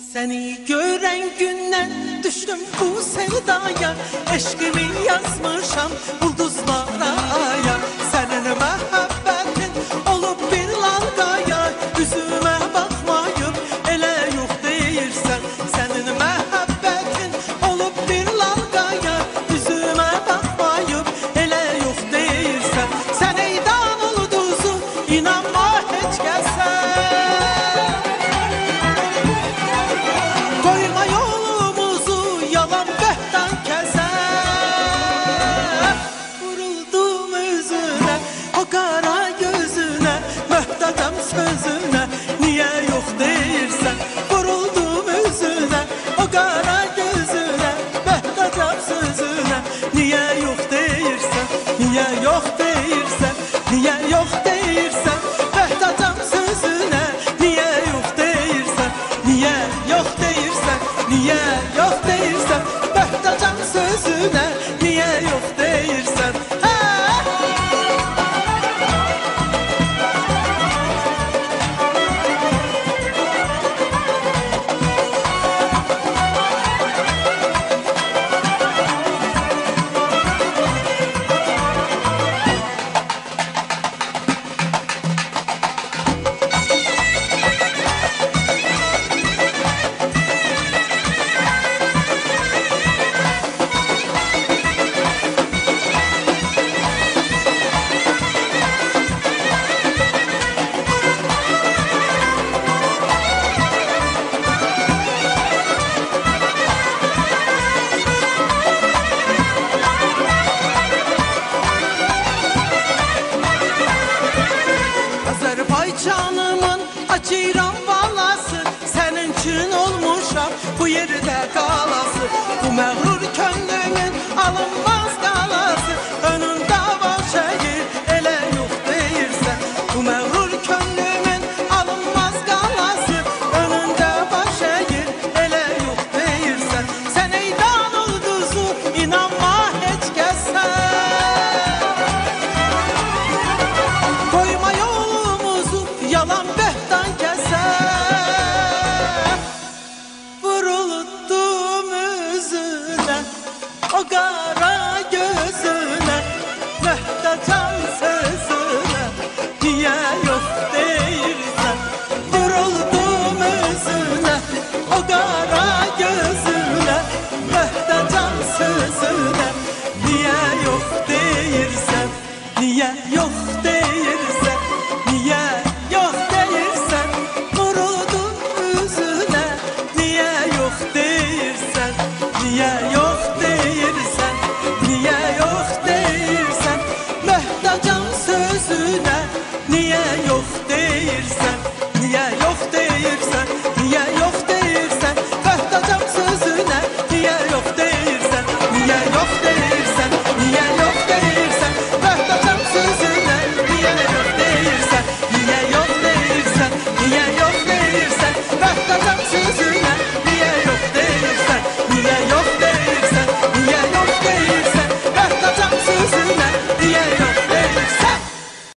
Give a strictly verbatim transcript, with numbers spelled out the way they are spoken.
Seni gören günden düştüm bu sevdaya. Eşkimi yazmışam ulduzlara aya. Senin məhəbbətin olup bir lalqaya. Üzüme bakmayıp ele yok deyirsən. Senin məhəbbətin olup bir lalqaya. Üzüme bakmayıp ele yok deyirsən. Sen eydan ulduzu inanma heç kəsə. Koyma yolumuzu yalan bəhtan kəsə. Vuruldum üzüne, o qara gözüne, möhtəcəm sözüne, niye yok deyirsən? Vuruldum üzüne, o qara gözüne, möhtəcəm sözüne, niye yok deyirsən? Niye yok deyirsən? Niye yok deyirsən? Möhtəcəm sözüne, niye yok deyirsən? Niye yok deyirsən? Niye yok deyirsən? Möhtəcəm sözüne, niye yok deyirsən? Hə! Azərbaycanımın açıram balası, sənin üçün olmuşam bu yerdə qalası. Bu məğrur könlümün alınmaz qalası, önündə var şəhir elə yox deyirsən. Bu məğrur könlümün alınmaz qalası, önündə var şəhir elə yox deyirsən. Sən eydan ulduzu inanma heç kəsə. Koyma yolumuzu yalan bəhtan kəsə. Vuruldum üzüne, o qara gözüne, möhtəcəm sözüne, niye yok deyirsən? Vuruldum üzüne, o qara